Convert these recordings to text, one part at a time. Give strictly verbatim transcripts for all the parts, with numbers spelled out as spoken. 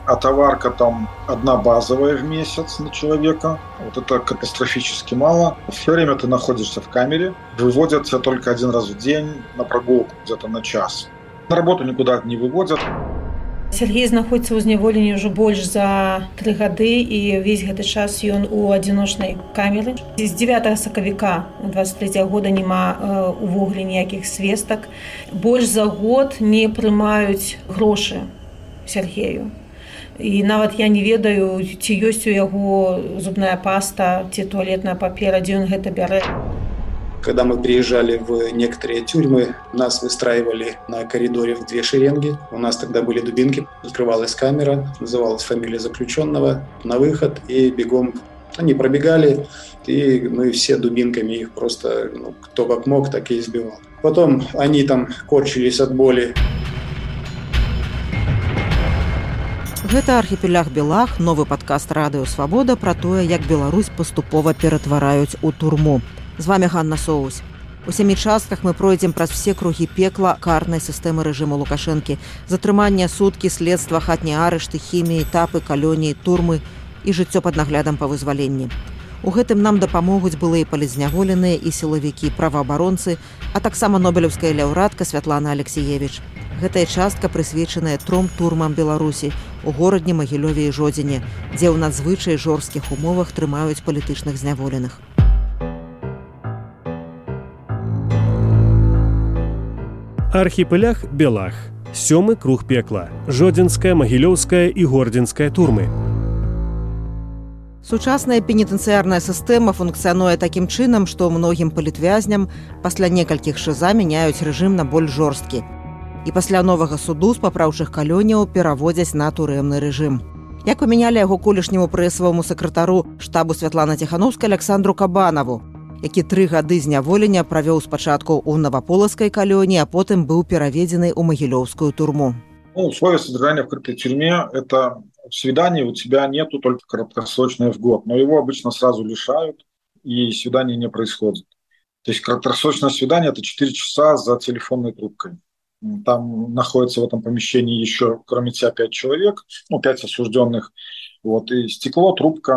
а товарка там одна базовая в месяц на человека. Вот это катастрофически мало. Все время ты находишься в камере, выводят тебя только один раз в день на прогулку, где-то на час. На работу никуда не выводят. Сергей знаходзіцца ў зняволенні ўжо больш за тры гады, і ўвесь гэты час ён у адзіночнай камеры. З дзевятага сакавіка дваццаць трэцяга года няма э, увогуле ніякіх свестак. Больш за год не прымаюць грошы Сергею. І нават я не ведаю, ці ёсць у яго зубная паста, ці туалетная папера, дзе ён гэта бярэ. Когда мы приезжали в некоторые тюрьмы, нас выстраивали на коридоре в две шеренги. У нас тогда были дубинки, открывалась камера, называлась фамилия заключенного, на выход, и бегом они пробегали, и мы все дубинками их просто, ну, кто как мог, так и избивал. Потом они там корчились от боли. Гэта архіпелаг Белах, новы падкаст Радыё Свабода пра тое, як Беларусь паступова ператвараюць у турму. З вами Ганна Соусь. У сямі частках мы пройдзем праз все кругі пекла карнай сістэмы рэжыму Лукашэнкі, затрымання, суткі, следства, хатнія арышты, хіміі, этапы, калоніі, турмы і жыццё пад наглядам па вызваленні. У гэтым нам дапамогуць былыя палізняволеныя і сілавікі, праваабаронцы, а таксама нобелеўская лаўрэатка Святлана Алексіевіч. Гэтая частка прысвечаная тром турмам Беларусі у горадні, Магілёве і Жодзіне, дзе ў надзвычай жорсткіх умовах трымаюць палітычных зняволеных. Архіпелаг Белах. Сёмы круг пекла. Жодзінская, Магілёўская і Гордзінская турмы. Сучасная пенітэнцыярная сістэма функцыянуе такім чынам, што многім палітвязням пасля некалькіх шыза мяняюць рэжым на больш жорсткі. І пасля новага суду з папраўчых калоніяў пераводзяць на турэмны рэжым. Як памянялі яго колішняму прэсаваму сакратару штабу Святланы Ціханаўскай Александру Кабанаву, які тры гады зняволення правёў спачатку ў Наваполацкай калоніі, а потым быў пераведзены ў Магілёўскую турму. Ну, условия содержания в крытой тюрьме – это свидание у тебя нету, только краткосрочное в год. Но его обычно сразу лишают, и свидание не происходит. То есть краткосрочное свидание – это четыре часа за телефонной трубкой. Там находится в этом помещении еще, кроме тебя, пять человек, ну, пять осужденных. Вот, и стекло, трубка.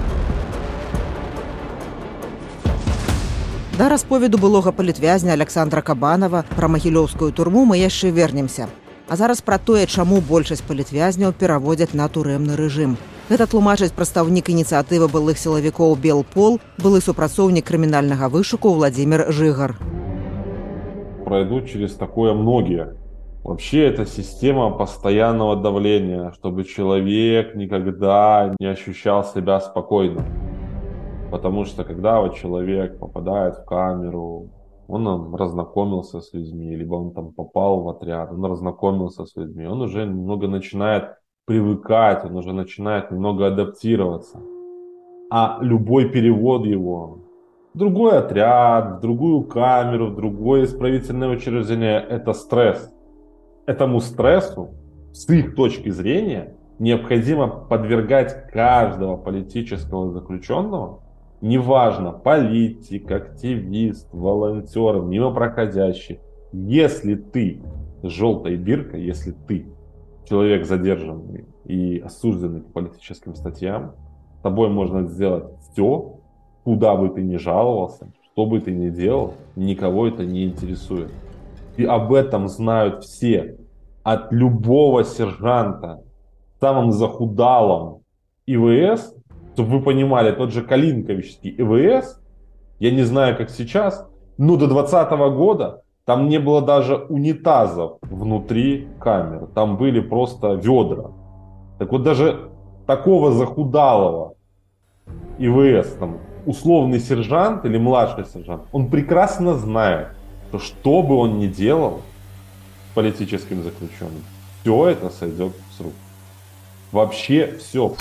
Да расповеду былога палітвязня Александра Кабанова пра Магілёўскую турму мы яшчэ вернемся. А зараз пра тое, чаму большасць палітвязняў пераводзяць на турэмны рэжым. Гэта тлумачыць прадстаўнік ініцыятывы былых сілавікоў Белпол, былы супрацоўнік крымінальнага вышуку Владимир Жигар. Пройдут через такое многие. Вообще это система постоянного давления, чтобы человек никогда не ощущал себя спокойно. Потому что когда вот человек попадает в камеру, он разнакомился с людьми, либо он там попал в отряд, он разнакомился с людьми, он уже немного начинает привыкать, он уже начинает немного адаптироваться. А любой перевод его в другой отряд, в другую камеру, в другое исправительное учреждение – это стресс. Этому стрессу, с их точки зрения, необходимо подвергать каждого политического заключенного, неважно, политик, активист, волонтер, мимо проходящий. Если ты с желтой биркой, если ты человек задержанный и осужденный по политическим статьям, с тобой можно сделать все, куда бы ты ни жаловался, что бы ты ни делал, никого это не интересует. И об этом знают все. От любого сержанта, самым захудалым ИВС, чтобы вы понимали, тот же Калинковичский ИВС, я не знаю, как сейчас, но до двадцатого года там не было даже унитазов внутри камер. Там были просто ведра. Так вот даже такого захудалого ИВС, там, условный сержант или младший сержант, он прекрасно знает, что что бы он ни делал с политическим заключенным, все это сойдет с рук. Вообще все.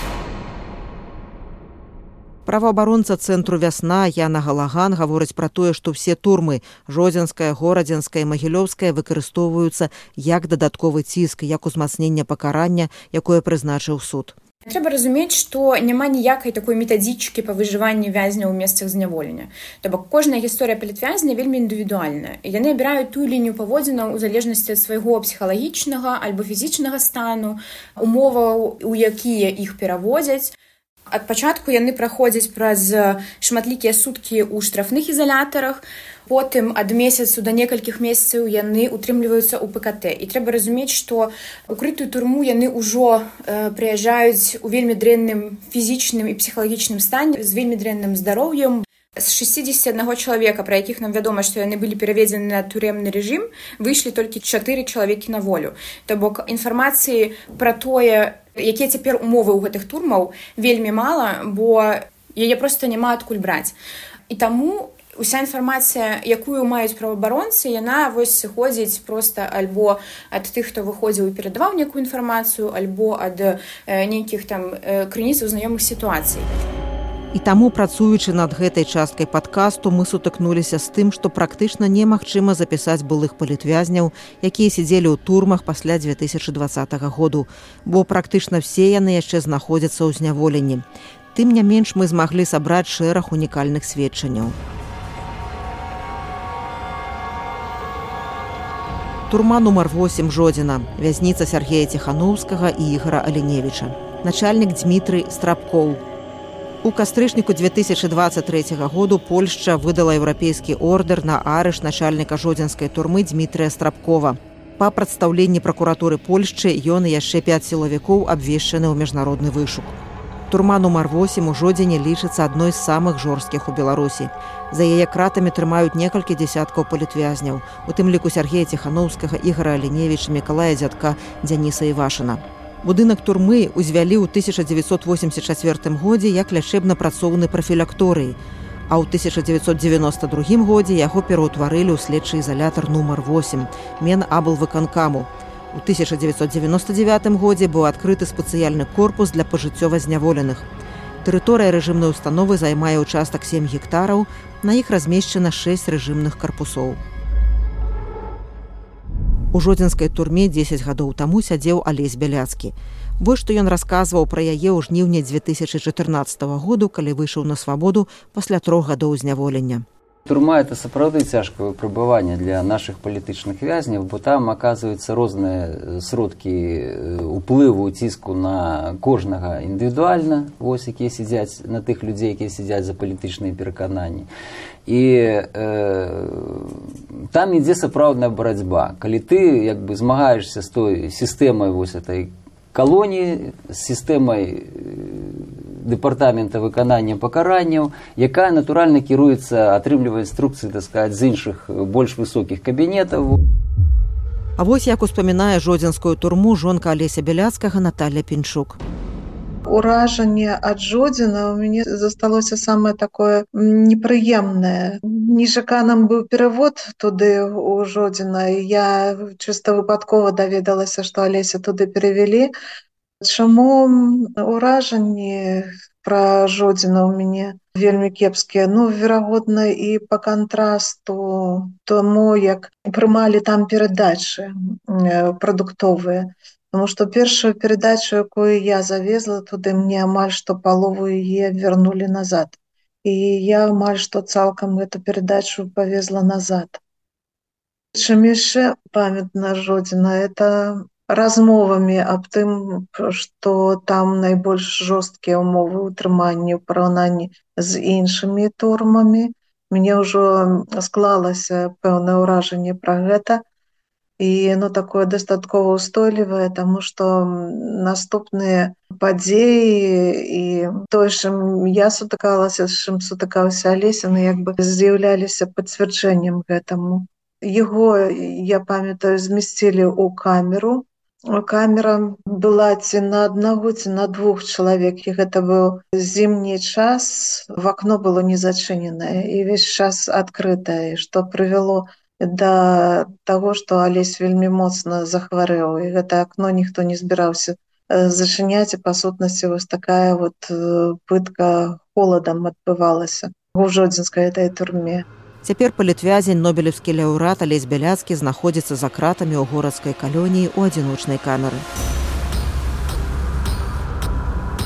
Праваабаронца цэнтру «Вясна» Яна Галаган гаворыць пра тое, што ўсе турмы Жодзінская, Горадзінская і Магілёўская выкарыстоўваюцца як дадатковы ціск, як узмацненне пакарання, якое прызначыў суд. Трэба разумець, што няма ніякай такой метадычкі па выжыванні вязня ў месцах зняволення. То бок кожная гісторыя палітвязня вельмі індывідуальная. Яны абіраюць тую лінію паводзінаў у залежнасці ад свайго псіхалагічнага альбо фізічнага стану, умоваў, у якія іх пераводзяць. Ад пачатку яны праходзяць праз шматлікія суткі ў штрафных ізалятарах, потым ад месяцу да некалькіх месяцаў яны утрымліваюцца ў пэ ка тэ. І трэба разумець, што укрытую турму яны ўжо э, прыязджаюць у вельмі дрэнным фізічным і псіхалагічным стане, з вельмі дрэнным здароўем. З шэсцідзесяці аднаго чалавека, пра якіх нам вядома, што яны былі пераведзены на турэмны рэжым, выйшлі толькі чатыры чалавекі на волю. То бок інфармацыі пра тое, якія цяпер умовы ў гэтых турмаў, вельмі мала, бо яе проста няма адкуль браць. І таму уся інфармацыя, якую маюць праваабаронцы, яна вось сыходзіць проста альбо ад тых, хто выходзіў і перадаваў некую інфармацыю, альбо ад э, нейкіх там э, крыніцаў знаёмых сітуацый. І таму, працуючы над гэтай часткай падкасту, мы сутыкнуліся з тым, што практычна немагчыма запісаць былых палітвязняў, якія сядзелі ў турмах пасля дзве тысячы дваццатага году, бо практычна все яны яшчэ знаходзяцца ў зняволенні. Тым не менш, мы змаглі сабраць шэраг унікальных сведчанняў. Турма нумар восем Жодзіна, вязніца Сяргея Ціхановскага і Ігара Аленевіча. Начальнік Дмітрый Страбкоў. У кастрычніку дзве тысячы дваццаць трэцяга году Польшча выдала еўрапейскі ордэр на арыш начальніка жодзінскай турмы Дмітрыя Страбкова. Па прадстаўленні пракуратуры Польшчы ён і яшчэ пяць сілавікоў абвешчаны ў міжнародны вышук. Турма нумар восем у Жодзіне лічыцца адной з самых жорсткіх у Беларусі. За яе кратамі трымаюць некалькі дзясяткаў палітвязняў, у тым ліку Сяргея Ціхановскага, Ігара Аленевіча, Мікалая Дзядка, Дзяніса Івашына. Будынак турмы ўзвялі ў тысяча дзевяцьсот восемьдесят чацвёртым годзе як лячэбна-працоўны прафілакторый, а ў тысяча дзевяцьсот дзевяноста другім годзе яго пераўтварылі ў следчы ізалятар нумар восем Менаблвыканкаму. У тысяча дзевяцьсот дзевяноста дзевятым годзе быў адкрыты спецыяльны корпус для пажыццёва зняволеных. Тэрыторыя рэжымнай установы займае ўчастак сем гектараў, на іх размешчана шэсць рэжымных карпусоў. У жодзінскай турме дзесяць гадоў таму сядзеў Алесь Бяляцкі. Вось што ён расказваў пра яе ў жніўні дзве тысячы чатырнаццатага году, калі выйшаў на свабоду пасля трох гадоў зняволення. Турма – это сапраўды цяжкае пребыванне для наших палітычных вязняў, бо там аказваюцца розныя сродкі уплыву, ціску на кожнага індывідуальна, вось якія сядзяць, на тых людзей, якія сядзяць за палітычныя перакананні. І э, там ідзе сапраўдная барацьба. Калі ты як бы змагаешся з той сістэмай вось этой калоніі, з сістэмай дэпартамента выканання пакаранняў, якая натуральна кіруецца, атрымлівае інструкцыі, так сказаць, з іншых больш высокіх кабінетаў. А вось як успамінае жодзінскую турму жонка Алеся Бяляцкага Наталья Пінчук. Уражанне ад Жодзіна у мяне засталося самае такое непрыемнае. Нечаканым быў перавод туды у Жодзіна, і я чыста выпадкова даведалася, што Алеся туды перавялі. Чаму уражанні пра Жодзіна ў мяне вельмі кепскія? Ну, верагодна, і па кантрасту тому, як прымалі там перадачы прадуктовыя. Тому што першую перадачу, якую я завезла туды, мне амаль што палову яе вярнулі назад. І я амаль што цалкам эту перадачу павезла назад. Чым яшчэ памятна Жодзіна, это размовамі аб тым, што там найбольш жорсткія ўмовы ўтрымання ў параўнанні з іншымі турмамі. Мне ўжо склалася пэўнае ўражанне пра гэта. І яно такое дастаткова ўстойлівае, таму што наступныя падзеі і тое, чым я сутыкалася, з чым сутыкаўся Алеся, ну, як бы з'яўляліся пацвярджэннем гэтаму. Яго, я памятаю, змесцілі ў камеру. Камера была ці на аднаго, ці на двух чалавек, і гэта быў зімні час, вакно было не зачыненае і ўвесь час адкрытае, што прывяло да таго, што Алесь вельмі моцна захварэў, і гэта акно ніхто не збіраўся зачыняць, і па сутнасці вось такая вот пытка холадам адбывалася у жодзінскай этой турме. Цяпер палітвязень, нобелеўскі лаўрэат Алесь Бяляцкі знаходзіцца за кратамі ў горадскай калоніі ў адзіночнай камеры.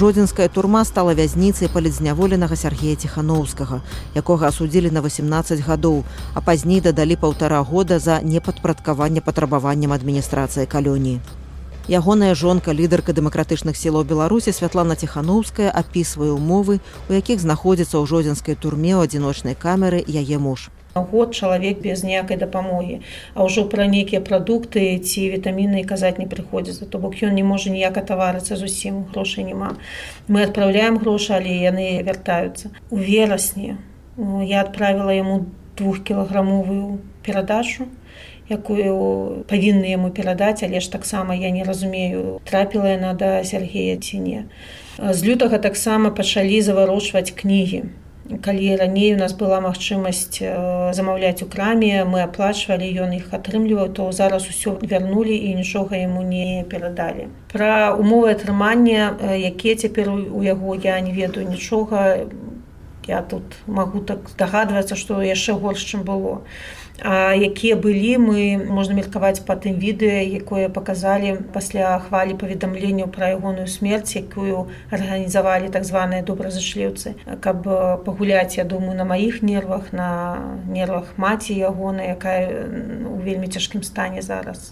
Жодзінская турма стала вязніцай палітзняволенага Сергея Ціхановскага, якога асудзілі на васемнаццаць гадоў, а пазней дадалі паўтара года за непадпарадкаванне патрабаванням адміністрацыі калоніі. Ягоная жонка, лідарка дэмакратычных сілаў Беларусі Святлана Ціхановская апісвае ўмовы, у якіх знаходзіцца ў жодзінскай турме ў адзіночнай камеры яе муж. Год чалавек без ніякай дапамогі, а ўжо пра нейкія прадукты ці вітаміны казаць не прыходзіцца, то бок ён не можа ніяк атаварыцца зусім, грошай няма. Мы адпраўляем грошы, але яны вяртаюцца. У верасні я адправіла яму двухкілаграмовую перадачу, якую павінны яму перадаць, але ж таксама я не разумею, трапіла яна да Сергея ці не. З лютага таксама пачалі заварочваць кнігі. Калі раней у нас была магчымасць замаўляць у краме, мы аплачвалі, ён іх атрымліваў, то зараз усё вярнулі і нічога яму не перадалі. Пра умовы атрымання, якія цяпер у яго, я не ведаю нічога. Я тут магу так здагадвацца, што яшчэ горш, чым было. А якія былі, мы можна меркаваць па тым відэа, якое паказалі пасля хвалі паведамленняў пра ягоную смерць, якую арганізавалі так званыя добразычліўцы, каб пагуляць, я думаю, на маіх нервах, на нервах маці ягонай, якая у вельмі цяжкім стане зараз.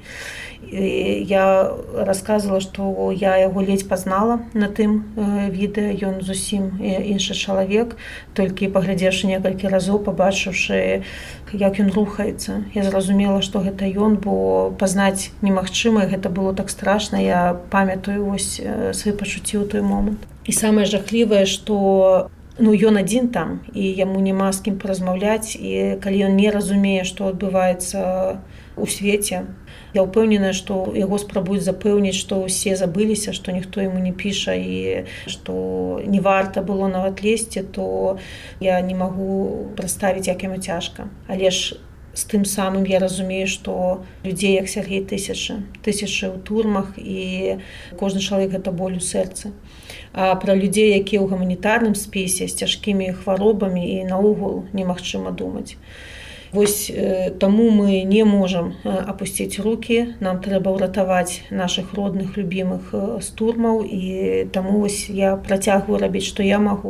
І я расказвала, што я яго ледзь пазнала на тым відэа, ён зусім іншы чалавек, толькі паглядзеўшы некалькі разоў, пабачыўшы, як ён рухаецца. Я зразумела, што гэта ён, бо пазнаць немагчыма, гэта было так страшна, я памятаю вось свае пачуцці ў той момант. І самае жахлівае, што ну, ён адзін там, і яму няма з кім паразмаўляць, і калі ён не разумее, што адбываецца ў свеце, я ўпэўненая, што яго спрабуюць запэўніць, што ўсе забыліся, што ніхто яму не піша і што не варта было нават лезці, то я не магу прадставіць, як яму цяжка. Але ж з тым самым я разумею, што людзей, як Сергей, тысячы, тысячы ў турмах, і кожны чалавек гэта боль у сэрцы. А пра людзей, якія ў гуманітарным спісе з цяжкімі хваробамі, і наогул немагчыма думаць. Вось таму мы не можам апусціць рукі, нам трэба ўратаваць нашых родных, любімых з турмаў, і таму вось я працягваю рабіць, што я магу.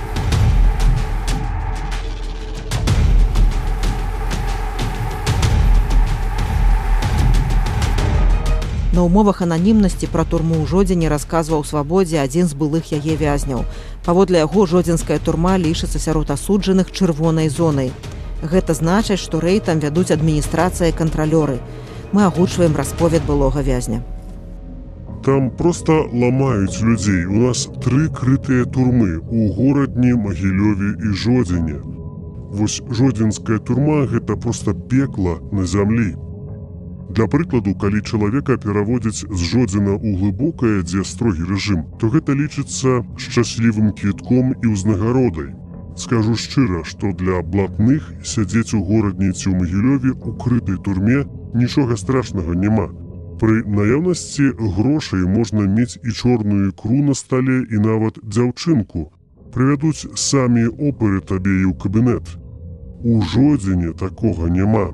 На ўмовах ананімнасці пра турму ў Жодзіне расказваў Свабодзе адзін з былых яе вязняў. Паводле яго, жодзінская турма лічыцца сярод асуджаных чырвонай зонай. Гэта значыць, што рэйд там вядуць адміністрацыя і кантралёры. Мы агучваем расповед былога вязня. Там проста ламаюць людзей. У нас тры крытыя турмы у горадні, Магілёве і Жодзіне. Вось жодзінская турма – гэта проста пекла на зямлі. Для прыкладу, калі чалавека пераводзяць з Жодзіна ў глыбокае, дзе строгі рэжым, то гэта лічыцца шчаслівым квітком і ўзнагародай. Скажу шчыра, што для блатных сядзець у горадні ці ў Магілёве ў крытай турме нічога страшнага няма. Пры наяўнасці грошай можна мець і чорную ікру на стале, і нават дзяўчынку. Прывядуць самі оперы табе і ў кабінет. У Жодзіне такога няма.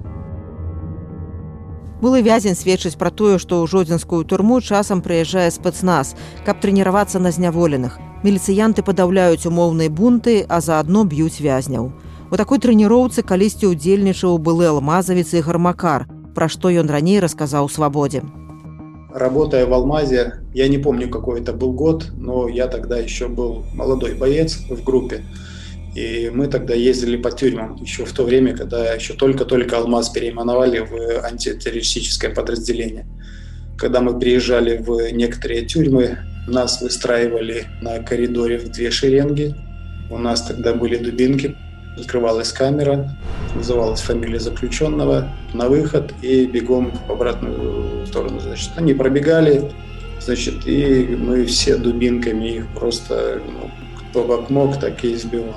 Былы вязень сведчыць пра тое, што ў жодзінскую турму часам прыязджае спецназ, каб трэніравацца на зняволеных. Міліцыянты падаўляюць умоўныя бунты, а заадно б'юць вязняў. У такой трэніроўцы калісьці ўдзельнічаў былы алмазавец Ігор Макар, пра што ён раней расказаў Свабодзе. Работая в Алмазе, я не помню, какой это был год, но я тогда еще был молодой боец в группе. И мы тогда ездили по тюрьмам, еще в то время, когда еще только-только Алмаз переименовали в антитеррористическое подразделение. Когда мы приезжали в некоторые тюрьмы, нас выстраивали на коридоре в две шеренги. У нас тогда были дубинки, открывалась камера, называлась фамилия заключенного, на выход и бегом в обратную сторону. Значит, они пробегали, значит, и мы все дубинками их просто, ну, кто как мог, так и избивал.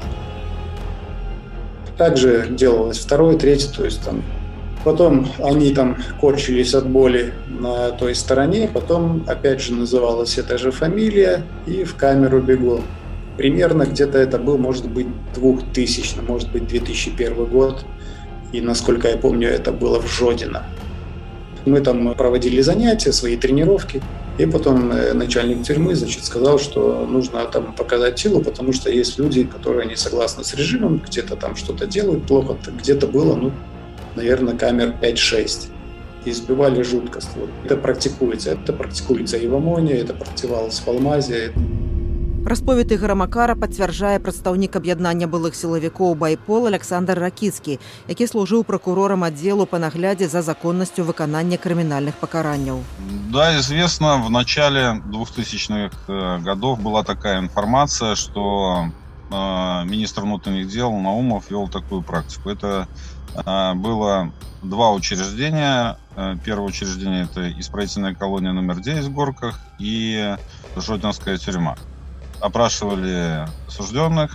Также делалось второе, третье, то есть там. Потом они там корчились от боли на той стороне, потом опять же называлась эта же фамилия, и в камеру бегом. Примерно где-то это был, может быть, двухтысячный, может быть, две тысячи первый год. И, насколько я помню, это было в Жодино. Мы там проводили занятия, свои тренировки. И потом начальник тюрьмы, значит, сказал, что нужно там показать силу, потому что есть люди, которые не согласны с режимом, где-то там что-то делают плохо, где-то было, ну, наверное, камер пять-шесть. Избивали жутко. Это практикуется. Это практикуется и в ОМОНе, это практиковалось в Алмазе. Расповед Ігора Макара пацвярджае прадстаўнік аб'яднання былых сілавікоў «Байпол» Александр Ракіцкі, які служыў прокурорам отделу по наглядзе за законностью выканання криминальных покаранняў. Да, известно, в начале двухтысячных годов была такая информация, что э, министр внутренних дел Наумов вел такую практику. Это э, было два учреждения. Первое учреждение – это исправительная колония номер девять в Горках и Жодинская тюрьма. Опрашивали осужденных,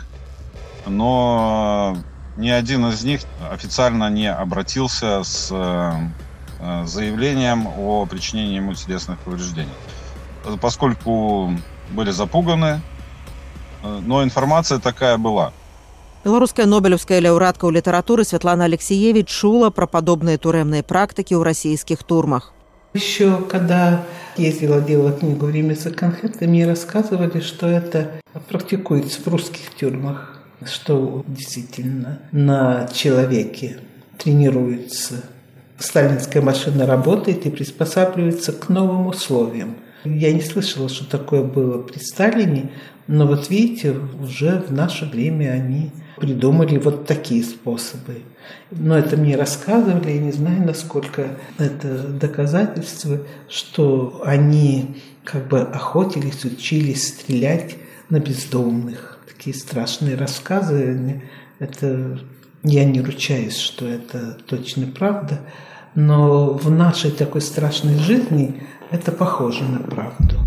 но ни один из них официально не обратился с заявлением о причинении ему телесных повреждений, поскольку были запуганы, но информация такая была. Белорусская нобелевская лауреатка у литературы Светлана Алексеевич чула про подобные тюремные практики у российских турмах. Еще когда ездила, делала книгу «Время за конфеткой», мне рассказывали, что это практикуется в русских тюрьмах, что действительно на человеке тренируется. Сталинская машина работает и приспосабливается к новым условиям. Я не слышала, что такое было при Сталине, но вот видите, уже в наше время они придумали вот такие способы. Но это мне рассказывали, я не знаю, насколько это доказательство, что они как бы охотились, учились стрелять на бездомных. Такие страшные рассказы. Это я не ручаюсь, что это точно правда, но в нашей такой страшной жизни это похоже на правду.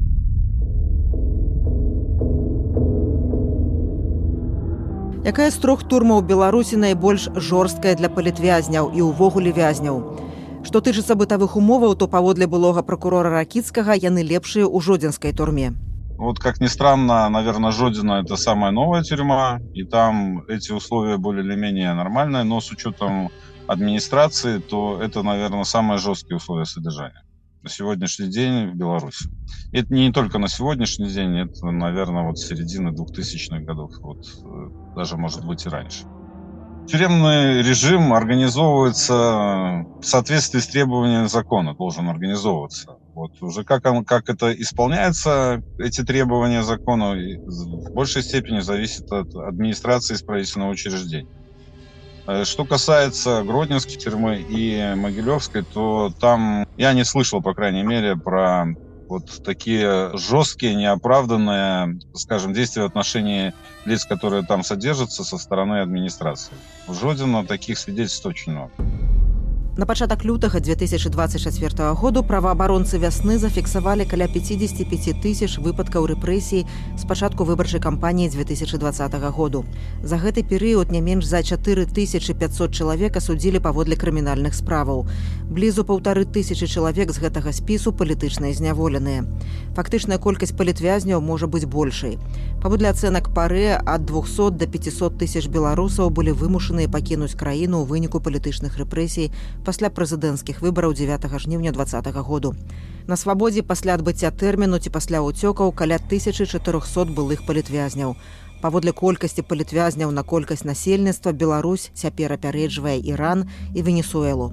Якая з трох турмаў Беларусі найбольш жорсткая для палітвязняў і ўвогуле вязняў? Што тычыцца бытавых умоваў, то паводле былога прокурора Ракіцкага яны лепшыя ў Жодзінскай турме. Вот как ни странно, наверное, Жодино – это самая новая тюрьма, и там эти условия более или менее нормальные, но с учетом администрации, то это, наверное, самые жесткие условия содержания на сегодняшний день в Беларуси. И это не только на сегодняшний день, это, наверное, вот с середины двухтысячных годов, вот, даже, может быть, и раньше. Тюремный режим организовывается в соответствии с требованиями закона, должен организовываться. Вот уже как, он, как это исполняется, эти требования закона, в большей степени зависит от администрации исправительного учреждения. Что касается Гродненской тюрьмы и Могилевской, то там я не слышал, по крайней мере, про вот такие жесткие, неоправданные, скажем, действия в отношении лиц, которые там содержатся со стороны администрации. В Жодино таких свидетельств очень много. На пачатак лютага две тысячи двадцать четвёртого году праваабаронцы вясны зафіксавалі каля пятьдесят пять тысяч выпадкаў рэпрэсій з пачатку выбарчай кампаніі две тысячи двадцатого году. За гэты перыяд не менш за четыре тысячи пятьсот чалавек асудзілі паводле крымінальных справаў. Блізу паўтары тысячы чалавек з гэтага спісу палітычна зняволеныя. Фактычная колькасць палітвязняў можа быць большай. Паводле ацэнак ПАРЭ, ад двухсот до пятисот тысяч беларусаў былі вымушаныя пакінуць краіну ў выніку палітычных рэпрэсій пасля прэзідэнцкіх выбараў дзевятага жніўня двадцатого году. На свабодзе пасля адбыцця тэрміну ці пасля ўцёкаў каля тысячы чатырохсот былых палітвязняў. Паводле колькасці палітвязняў на колькасць насельніцтва Беларусь цяпер апярэджвае Іран і Венесуэлу.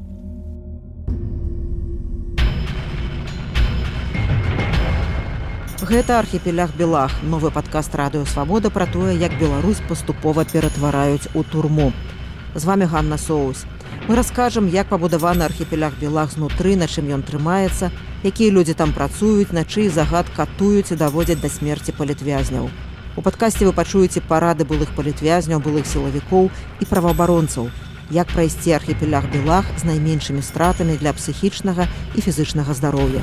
Гэта архіпелях Белах, новы падкаст Радыё Свабода пра тое, як Беларусь паступова ператвараюць у турму. З вами Ганна Соус. Мы раскажам, як пабудаваны архіпелях Белах знутры, на чым ён трымаецца, якія людзі там працуюць, на чый загад катуюць і даводзяць да смерці палітвязняў. У падкасці вы пачуеце парады былых палітвязняў, былых сілавікоў і праваабаронцаў, як прайсці архіпелях Белах з найменшымі стратамі для псіхічнага і фізычнага здароўя.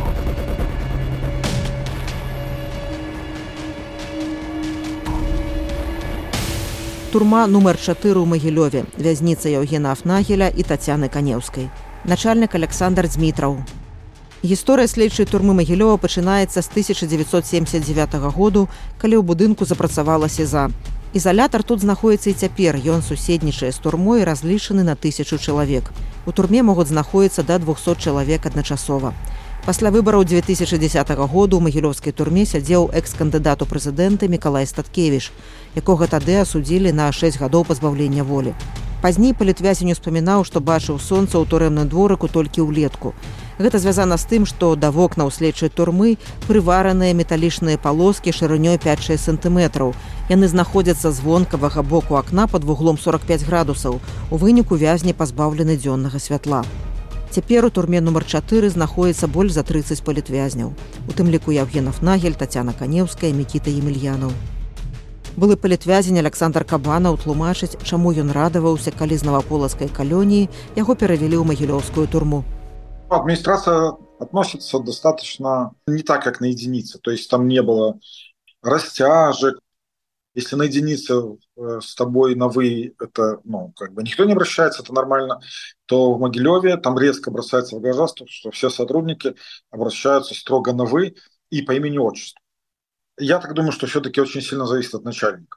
Турма нумар чатыры ў Магілёве, вязніца Яўгена Афнагеля і Тацяны Канеўскай. Начальнік Александр Дзмітраў. Гісторыя следчай турмы Магілёва пачынаецца з тысяча дзевяцьсот семьдесят девятого году, калі ў будынку запрацавала СІЗА. Ізалятар тут знаходіцца і цяпер, ён суседнічае з турмой, разлічаны на тысячу чалавек. У турме могуць знаходіцца да двухсот чалавек адначасова. Пасля выбараў две тысячи десятого году ў магілёўскай турме сядзеў экс-кандыдат у прэзідэнты Мікалай Статкевіч, якога тады асудзілі на шэсць гадоў пазбаўлення волі. Пазней палітвязень успамінаў, што бачыў сонца ў турэмным дворыку толькі ўлетку. Гэта звязана з тым, што да вокнаў следчай турмы прывараныя металічныя палоскі шырынёй пяць-шэсць сантыметраў. Яны знаходзяцца з вонкавага боку акна пад вуглом сорок пяць градусаў. У выніку вязні пазбаўлены дзённага святла. Цяпер у турме нумар чатыры знаходзіцца больш за трыццаць палітвязняў. У тым ліку Яўгенов Нагель, Тацяна Канеўская, Мікіта Емельянаў. Былы палітвязень Александр Кабанаў тлумачыць, чаму ён радаваўся, калі з наваполацкай калоніі яго перавялі ў магілёўскую турму. Администрация относится достаточно не так, как на единицы. То есть там не было растяжек. Если на единице с тобой на «вы» это, ну, как бы никто не обращается, это нормально, то в Могилеве там резко бросается в глаза, что все сотрудники обращаются строго на «вы» и по имени-отчеству. Я так думаю, что все-таки очень сильно зависит от начальника.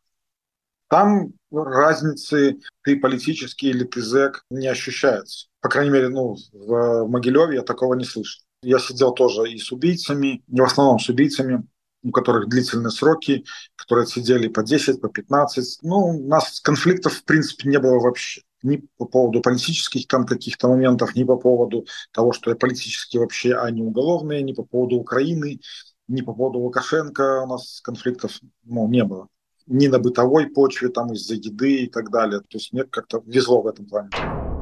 Там разницы ты политический или ты зэк не ощущается. По крайней мере, ну, в Могилеве я такого не слышал. Я сидел тоже и с убийцами, не в основном с убийцами, у которых длительные сроки, которые сидели по десять, по пятнадцать. Ну, у нас конфликтов, в принципе, не было вообще. Ни по поводу политических там каких-то моментов, ни по поводу того, что я политически вообще, а не уголовные, ни по поводу Украины, ни по поводу Лукашенко у нас конфликтов, ну, не было. Ни на бытовой почве, там из-за еды и так далее. То есть мне как-то везло в этом плане.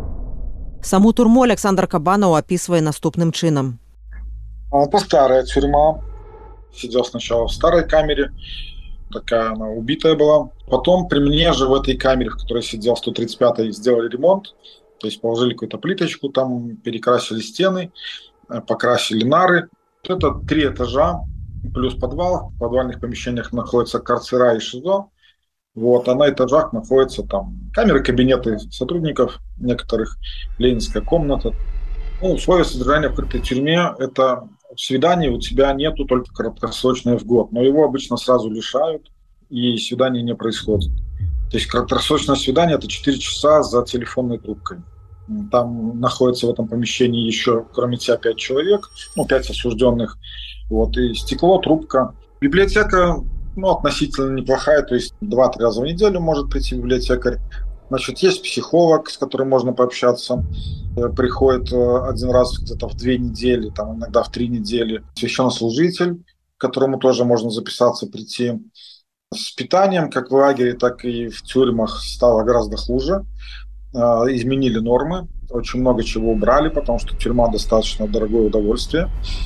Саму турму Александр Кабанаў описывае наступным чином. Это старая тюрьма. Сидел сначала в старой камере, такая она убитая была. Потом при мне же в этой камере, в которой сидел в сто тридцать пятой, сделали ремонт. То есть положили какую-то плиточку, там перекрасили стены, покрасили нары. Это три этажа плюс подвал. В подвальных помещениях находятся карцера и ШИЗО. Вот, а на этажах находятся там камеры, кабинеты сотрудников некоторых, ленинская комната. Ну, условия содержания в открытой тюрьме – это свиданий у тебя нету, только краткосрочное в год. Но его обычно сразу лишают, и свидания не происходит. То есть краткосрочное свидание – это четыре часа за телефонной трубкой. Там находится в этом помещении еще, кроме тебя, пять человек, ну, пять осужденных. Вот, и стекло, трубка. Библиотека, ну, относительно неплохая, то есть два-три раза в неделю может прийти библиотекарь. Значит, есть психолог, с которым можно пообщаться. Приходит один раз где-то в две недели, там иногда в три недели. Священнослужитель, к которому тоже можно записаться, прийти. С питанием, как в лагере, так и в тюрьмах, стало гораздо хуже. Изменили нормы, очень много чего убрали, потому что тюрьма достаточно дорогое удовольствие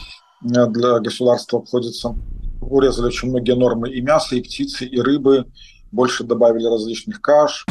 для государства обходится. Урезали очень многие нормы и мяса, и птицы, и рыбы. Больше добавили различных каш.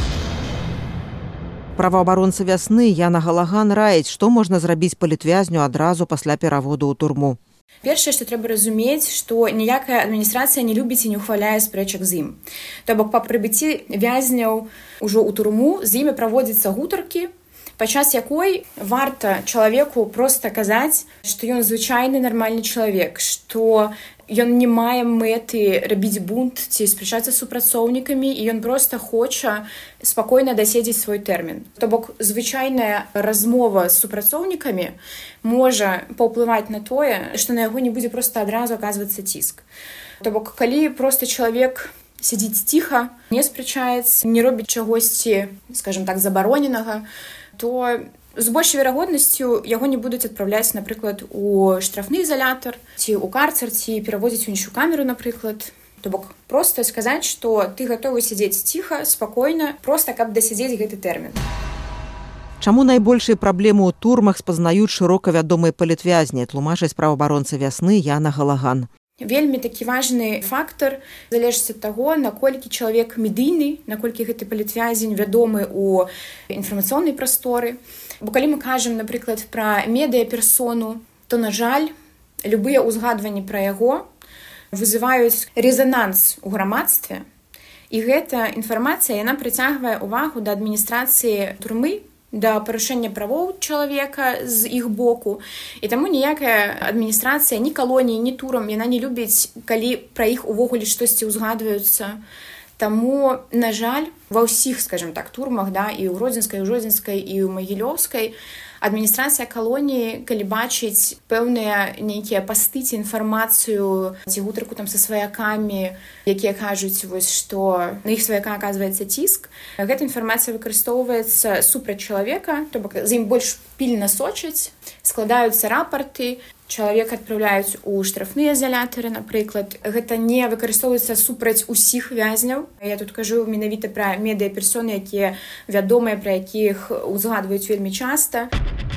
Праваабаронца вясны Яна Галаган раіць, што можна зрабіць палітвязню адразу пасля пераводу ў турму. Першае, што трэба разумець, што ніякая адміністрацыя не любіць і не ўхваляе спрэчак з ім. То бок па прыбыцці вязняў ужо ў турму з імі праводзяцца гутаркі, падчас якой варта чалавеку проста казаць, што ён звычайны нармальны чалавек, што ён не мае мэты рабіць бунт ці спрачацца з супрацоўнікамі, і ён проста хоча спакойна даседзець свой тэрмін. То бок звычайная размова з супрацоўнікамі можа паўплываць на тое, што на яго не будзе проста адразу аказвацца ціск. То бок калі проста чалавек сядзіць ціха, не спрачаецца, не робіць чагосьці, скажем так, забароненага, то з большай верагоднасцю яго не будуць адпраўляць, напрыклад, у штрафны изолятор, ці ў карцер, ці пераводзіць у іншую камеру, напрыклад. То бок проста сказаць, што ты гатовы сядзець ціха, спакойна, проста каб дасядзець гэты тэрмін. Чаму найбольшыя праблемы ў турмах спазнаюць шырока вядомыя палітвязні, тлумачыць праваабаронца вясны Яна Галаган. Вельмі такі важны фактар залежыць ад таго, наколькі чалавек медыйны, наколькі гэты палітвязень вядомы ў інфармацыйнай прасторы. Бо калі мы кажам, напрыклад, пра медыяперсону, то, на жаль, любыя ўзгадванні пра яго вызываюць резананс у грамадстве, і гэта інфармацыя, яна прыцягвае ўвагу да адміністрацыі турмы, да парушэння правоў чалавека з іх боку. І таму ніякая адміністрацыя, ні калоніі, ні турам, яна не любіць, калі пра іх увогуле штосьці ўзгадваюцца. Таму, на жаль, ва ўсіх, скажем так, турмах, да, і ў Гродзенскай, і ў Жодзінскай, і ў Магілёўскай, Адміністрацыя калоніі, калі бачыць пэўныя нейкія пасты ці інфармацыю, ці гутарку там са сваякамі, якія кажуць, вось, што на іх сваяка аказваецца ціск, гэта інфармацыя выкарыстоўваецца супраць чалавека, то бок за ім больш пільна сочаць, складаюцца рапарты, чалавека адпраўляюць у штрафныя изалятары, напрыклад. Гэта не выкарыстоўваецца супраць усіх вязняў. Я тут кажу менавіта пра медыяперсоны, якія вядомыя, пра якіх узгадваюць вельмі часта.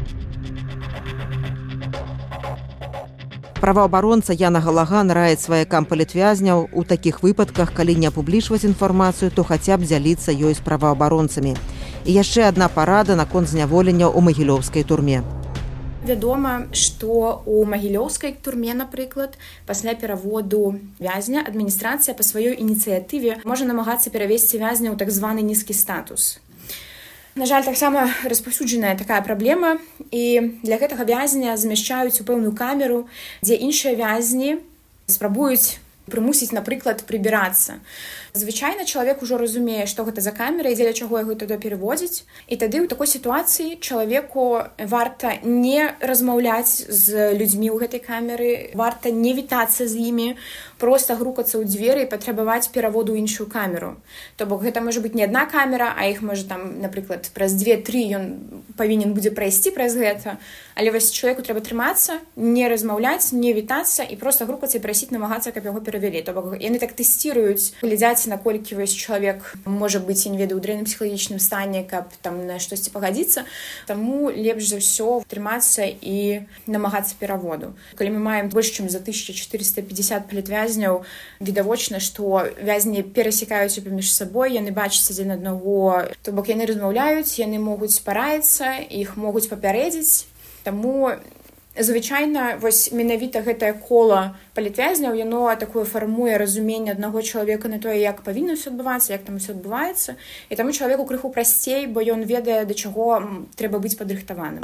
Праваабаронца Яна Галаган раіць сваякам палітвязняў у такіх выпадках, калі не апублічваць інфармацыю, то хаця б дзяліцца ёй з праваабаронцамі. І яшчэ адна парада наконт зняволення ў магілёўскай турме. Вядома, што ў магілёўскай турме, напрыклад, пасля пераводу вязня адміністрацыя па сваёй ініцыятыве можа намагацца перавесці вязня ў так званы нізкі статус. На жаль, таксама распаўсюджаная такая праблема, і для гэтага вязня змяшчаюць у пэўную камеру, дзе іншыя вязні спрабуюць прымусіць, напрыклад, прыбірацца. Звычайна чалавек ужо разумее, што гэта за камера і дзеля чаго яго туды пераводзіць. І тады ў такой сітуацыі чалавеку варта не размаўляць з людзьмі ў гэтай камеры, варта не вітацца з імі, проста грукацца ў дзверы і патрабаваць пераводу ў іншую камеру. То бок гэта можа быць не адна камера, а іх можа там, напрыклад, праз дзве-тры ён павінен будзе прайсці праз гэта. Але вось чалавеку трэба трымацца, не размаўляць, не вітацца і проста грукацца і прасіць, намагацца, каб яго перавялі. То бок яны так тэсціруюць, глядзяць, наколькі вось чалавек можа быць, я не ведаю, у дрэнным псіхалагічным стане, каб там на штосьці пагадзіцца. Таму лепш за ўсё трымацца і намагацца пераводу. Калі мы маем больш чым за тысяча чатырыста пятьдесят палітвязняў, відавочна, што вязні перасекаюцца паміж сабой, яны бачацца адзін аднаго. То бок яны размаўляюць, яны могуць параіцца, іх могуць папярэдзіць. Таму звычайна вось менавіта гэтае кола палітвязняў, яно такое фармуе разуменне аднаго чалавека на тое, як павінна ўсё адбывацца, як там усё адбываецца. І таму чалавеку крыху прасцей, бо ён ведае, да чаго трэба быць падрыхтаваным.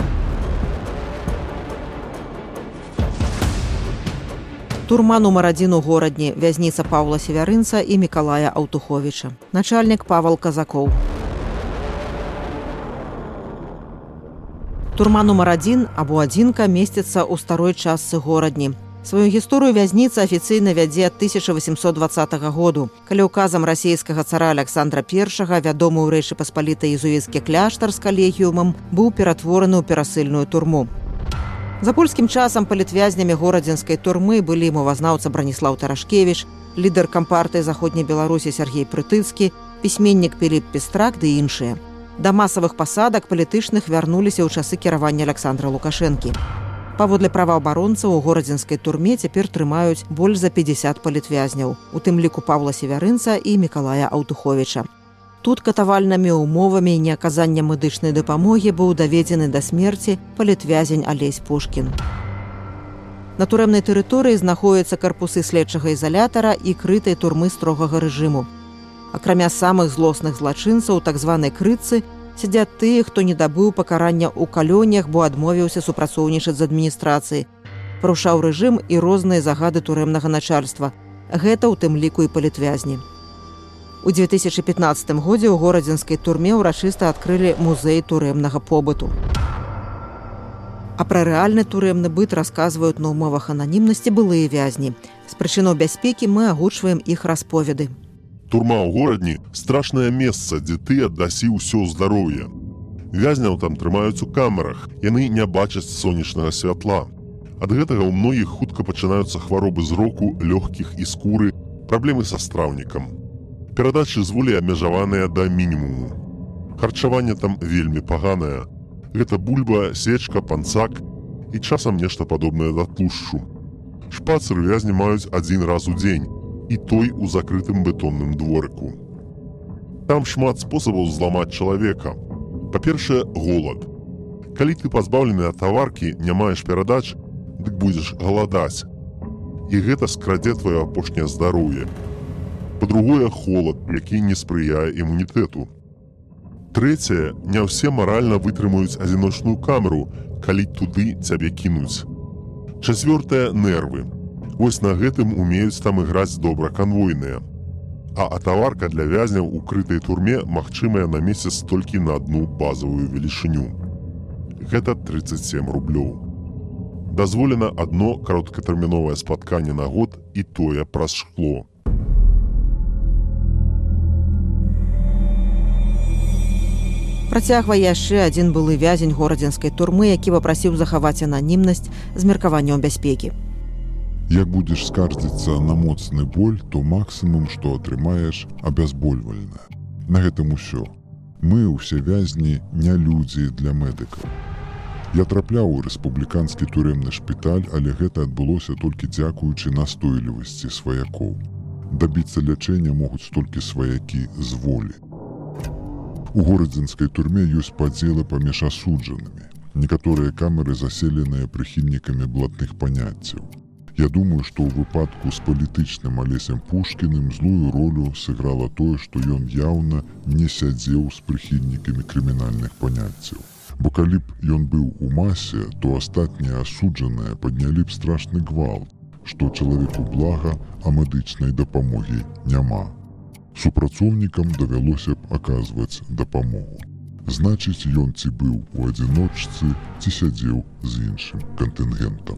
Турма нумар адзін у горадні, вязніца Паўла Севярынца і Мікалая Аўтуховіча. Начальнік Павал Казакоў. Турма нумар адзін або адзінка месціцца ў старой частцы горадні. Сваю гісторыю вязніца афіцыйна вядзе ад тысяча восемьсот двадцатага году, калі указам расійскага цара Аляксандра Першага вядомы ў Рэчы Паспалітай езуіцкі кляштар з калегіумам быў ператвораны ў перасыльную турму. За польскім часам палітвязнямі горадзінскай турмы былі мовазнаўца Браніслаў Тарашкевіч, лідар кампартыі Заходняй Беларусі Сергей Прытыцкі, пісьменнік Піліп Пестрак ды іншыя. Да масавых пасадак палітычных вярнуліся ў часы кіравання Аляксандра Лукашэнкі. Паводле праваабаронцаў у горадзінскай турме цяпер трымаюць больш за пятьдесят палітвязняў, у тым ліку Паўла Севярынца і Мікалая Аўтуховіча. Тут катавальнымі ўмовамі і неаказання медычнай дапамогі быў даведзены да смерці палітвязень Алесь Пушкін. На турэмнай тэрыторыі знаходзяцца карпусы следчага ізалятара і крытай турмы строгага рэжыму. Акрамя самых злосных злачынцаў, так званай крытцы, сядзяць тыя, хто не дабыў пакарання ў калоніях, бо адмовіўся супрацоўнічаць з адміністрацыяй, парушаў рэжым і розныя загады турэмнага начальства. Гэта ў тым ліку і палітвязні. У две тысячи пятнадцатым годзе ў горадзінскай турме ўрачыста адкрылі музей турэмнага побыту. А пра рэальны турэмны быт расказваюць на ўмовах ананімнасці былыя вязні. З прычынаў бяспекі мы агучваем іх расповеды. Турма ў горадні – страшнае месца, дзе ты аддасі ўсё здароўе. Вязняў там трымаюць у камерах, яны не бачаць сонечнага святла. Ад гэтага ў многіх хутка пачынаюцца хваробы зроку, лёгкіх і скуры, праблемы са страўнікам. Перадачы з волі абмежаваныя да мінімуму. Харчаванне там вельмі паганае. Гэта бульба, сечка, панцак і часам нешта падобнае да тлушчу. Шпацыр вязні маюць адзін раз у дзень, і той у закрытым бетонным дворыку. Там шмат спосабаў зламаць чалавека. Па-першае, голад. Калі ты пазбаўлены ад таваркі, не маеш перадач, дык будзеш галадаць. І гэта скрадзе твоё апошняе здароўе. Па-другое, холад, які не спрыяе імунітэту. Трэцяе, не ўсе маральна вытрымаюць адзіночную камеру, калі туды цябе кінуць. Чацвёртае, нервы. Вось на гэтым умеюць там іграць добра канвойныя. А атаварка для вязняў у крытай турме магчымая на месяц толькі на адну базавую велічыню. гэта тридцать семь рублёў. Дазволена одно кароткатэрміновае спатканне на год, і тое праз шкло. Працягвае яшчэ адзін былы вязень горадзенскай турмы, які папрасіў захаваць ананімнасць з меркаваннем бяспекі. Як будзеш скардзіцца на моцны боль, то максімум, што атрымаеш, абязбольвальна. На гэтым усё. Мы, усе вязні, не людзі для медыкаў. Я трапляў у рэспубліканскі турэмны шпіталь, але гэта адбылося толькі дзякуючы настойлівасці сваякоў. Дабіцца лячэння могуць толькі сваякі з волі. У горадзенскай турме ёсць падзелы паміж асуджанымі. Некаторыя камеры заселеныя прыхільнікамі блатных паняццяў. Я думаю, што ў выпадку з палітычным Алесем Пушкіным злую ролю сыграла тое, што ён яўна не сядзеў з прыхільнікамі крымінальных паняццяў. Бо калі б ён быў у масе, то астатнія асуджаныя паднялі б страшны гвалт, што чалавеку блага, а медычнай дапамогі няма. Супрацоўнікам давялося б аказваць дапамогу. Значыць, ён ці быў у адзіночцы, ці сядзеў з іншым кантынгентам.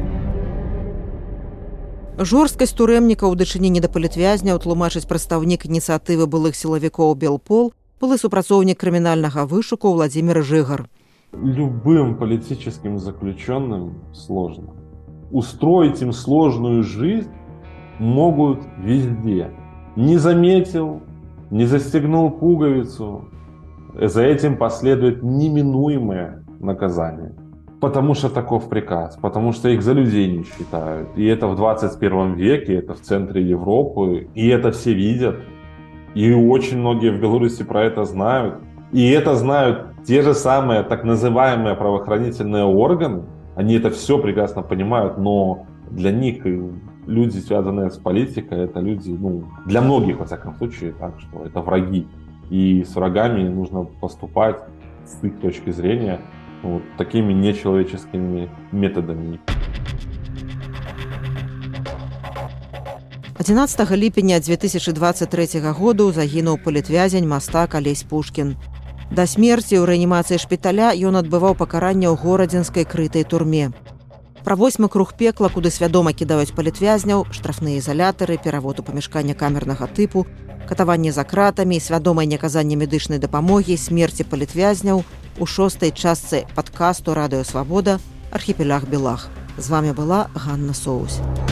Жорсткасць турэмніка ў дачыненні да палітвязняў тлумачыць прадстаўнік ініцыятывы былых сілавікоў Белпол, былы супрацоўнік крымінальнага вышуку Владимир Жигар. Любым политическим заключенным сложно. Устроить им сложную жизнь могут везде. Не заметил, не застегнул пуговицу. За этим последует неминуемое наказание. Потому что таков приказ, потому что их за людей не считают. И это в двадцать первом веке, это в центре Европы, и это все видят. И очень многие в Беларуси про это знают. И это знают те же самые так называемые правоохранительные органы. Они это все прекрасно понимают, но для них люди, связанные с политикой, это люди, ну, для многих, во всяком случае, так что это враги. И с врагами нужно поступать с их точки зрения вот такими нечеловеческими методами. адзінаццатага ліпеня дзве тысячы дваццаць трэцяга году загінуў палітвязень мастак Алесь Пушкін. Да смерці ў рэанімацыі шпіталя ён адбываў пакаранне ў горадзенскай крытай турме. Пра восьмы круг пекла, куды свядома кідаюць палітвязняў, штрафныя ізалятары, перавод у памяшкання камернага тыпу, катаванне за кратамі, свядомае няказанне медычнай дапамогі, смерці палітвязняў у шостай частцы падкасту «Радыё Свабода» «Архіпелях Белах». З вамі была Ганна Соусь.